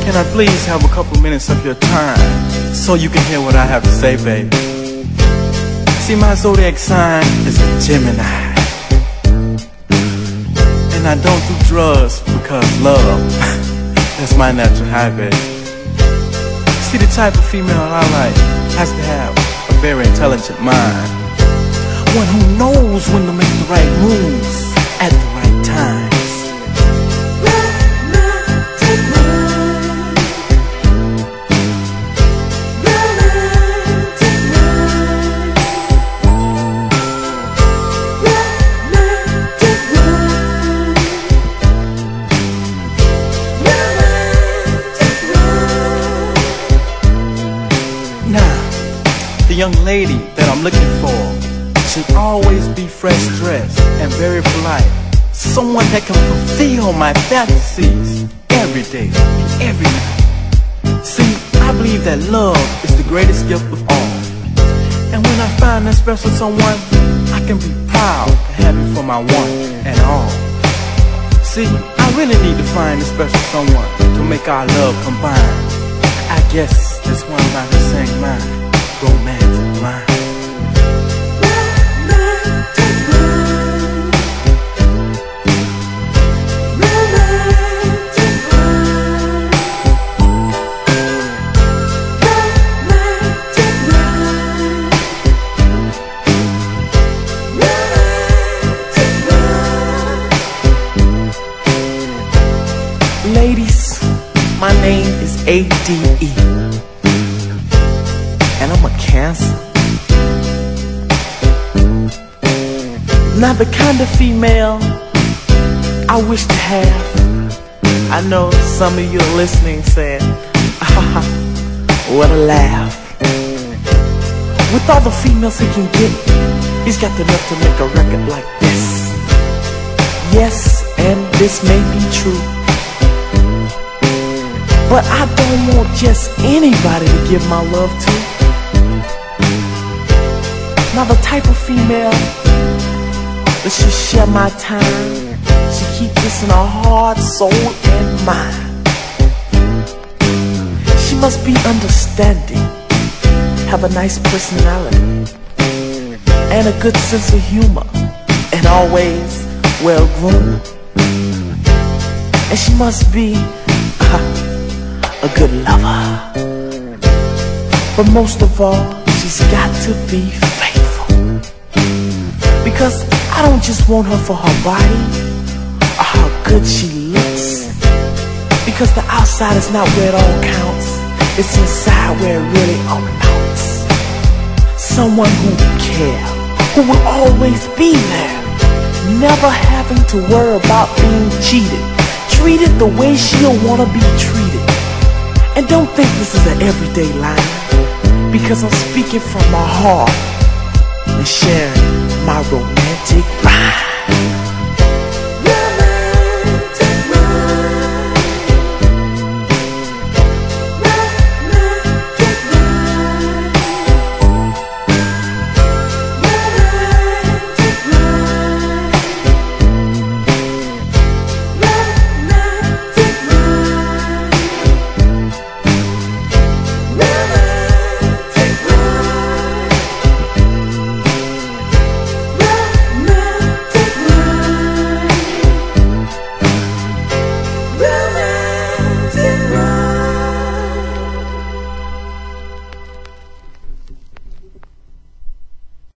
Can I please have a couple minutes of your time so you can hear what I have to say, baby? See, my zodiac sign is a Gemini, and I don't do drugs because love, that's my natural habit. See, the type of female I like has to have a very intelligent mind, one who knows when to make the right moves at the right times. The young lady that I'm looking for should always be fresh dressed and very polite. Someone that can fulfill my fantasies every day, every night. See, I believe that love is the greatest gift of all. And when I find that special someone, I can be proud to have you for my one and all. See, I really need to find a special someone to make our love combine. I guess that's why I'm out here saying mine. Romantic line. Ladies, my name is ADE. And I'm a Cancer. Not the kind of female I wish to have. I know some of you are listening saying, what a laugh. With all the females he can get, he's got enough to make a record like this. Yes, and this may be true, but I don't want just anybody to give my love to. Now the type of female that should share my time, she keep this in her heart, soul, and mind. She must be understanding, have a nice personality, and a good sense of humor, and always well-groomed. And she must be a good lover. But most of all, she's got to be faithful. Because I don't just want her for her body or how good she looks. Because the outside is not where it all counts. It's inside where it really amounts. Someone who will care, who will always be there, never having to worry about being cheated, treated the way she'll want to be treated. And don't think this is an everyday line, because I'm speaking from my heart and sharing my romantic rhyme.